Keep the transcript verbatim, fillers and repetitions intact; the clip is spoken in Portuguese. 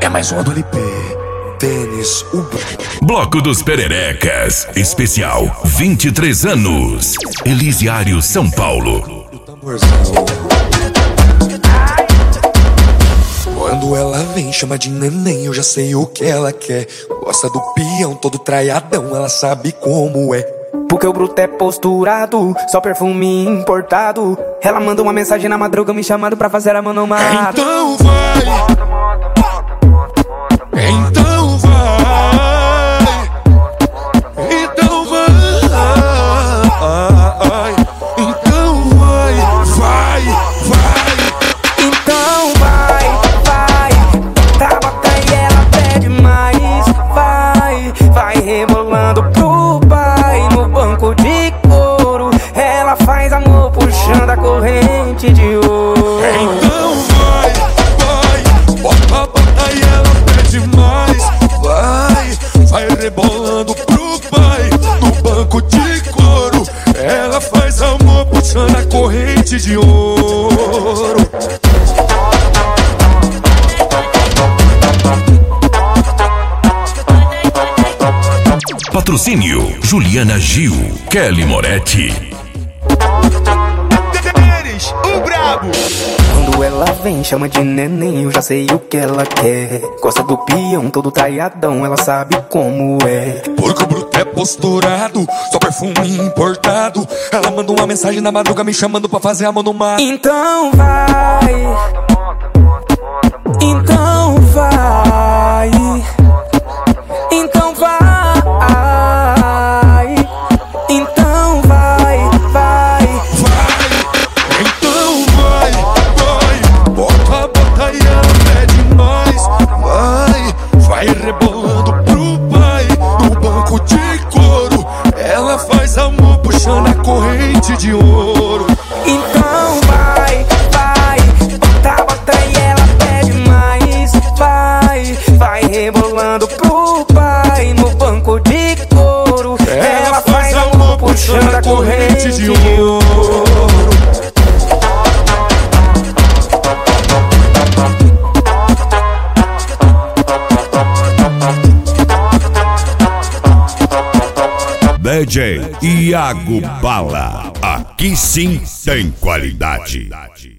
É mais uma do L P. Tênis, o Bloco dos Pererecas, especial vinte e três anos. Elisiário, São Paulo. Quando ela vem, chama de neném, eu já sei o que ela quer. Gosta do peão, todo traiadão, ela sabe como é. Porque o bruto é posturado, só perfume importado. Ela manda uma mensagem na madruga me chamando pra fazer a mano mata. Então vai, então vai, então vai, então vai, vai, vai. Então vai, vai, tá bota e ela pede mais. Vai, vai rebolando pro pai no banco de couro. Ela faz amor puxando a corrente de ouro. Então vai, vai, bota, bota e ela pede mais. Vai, vai rebolando pro pai no banco de couro. Ela faz amor puxando a corrente de ouro. Patrocínio Juliana Gil, Kelly Moretti. O brabo. Quando ela vem, chama de neném, eu já sei o que ela quer. Gosta do peão, todo traiadão, ela sabe como é. Porque o bruto é posturado, só perfume importado. Ela manda uma mensagem na madruga me chamando pra fazer a mão no mar. Então vai, então vai, então vai, então vai, vai, vai, então vai, vai, bota, bota e ela pede mais. Vai, vai rebolando pro pai no banco de couro. Ela faz amor puxando a corrente de ouro. então vai, vai, bota, bota e ela pede mais. Vai, vai rebolando pro pai no banco de couro. Ela faz amor puxando a corrente de ouro. D J Iago Bala. Aqui sim tem qualidade.